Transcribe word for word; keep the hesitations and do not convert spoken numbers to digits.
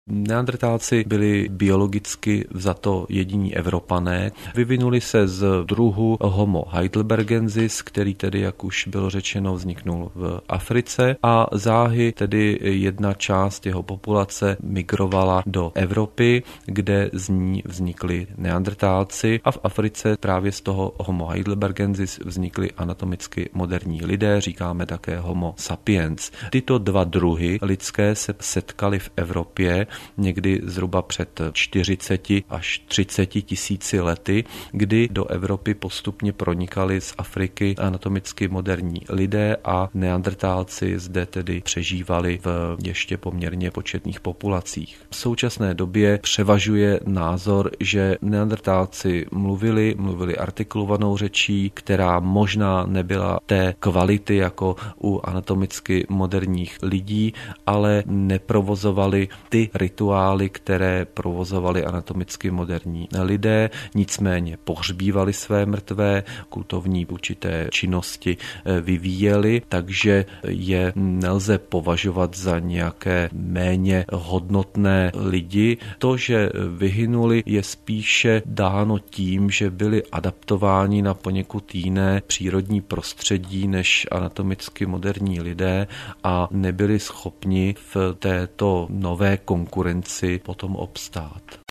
Neandertálci byli biologicky vzato jediní Evropané. Vyvinuli se z druhu Homo heidelbergensis, který tedy, jak už bylo řečeno, vzniknul v Africe a záhy tedy jedna část jeho populace migrovala do Evropy, kde z ní vznikli Neandertálci a v Africe právě z toho Homo heidelbergensis vznikli anatomicky moderní lidé, říkáme také Homo sapiens. Tyto dva druhy lidské se setkaly v Evropě někdy zhruba před čtyřiceti až třiceti tisíci lety, kdy do Evropy postupně pronikali z Afriky anatomicky moderní lidé a Neandertálci zde tedy přežívali v ještě poměrně početných populacích. V současné době převažuje názor, že Neandertálci mluvili, mluvili artikulovanou řečí, která možná nebyla té kvality jako u anatomicky moderních lidí, ale neprovozovali ty rituály, které provozovali anatomicky moderní lidé, nicméně pohřbívali své mrtvé, kultovní určité činnosti vyvíjeli, takže je nelze považovat za nějaké méně hodnotné lidi. To, že vyhynuli, je spíše dáno tím, že byli adaptováni na poněkud jiné přírodní prostředí než anatomicky moderní lidé a nebyli schopni v této nové konkurenci potom obstát.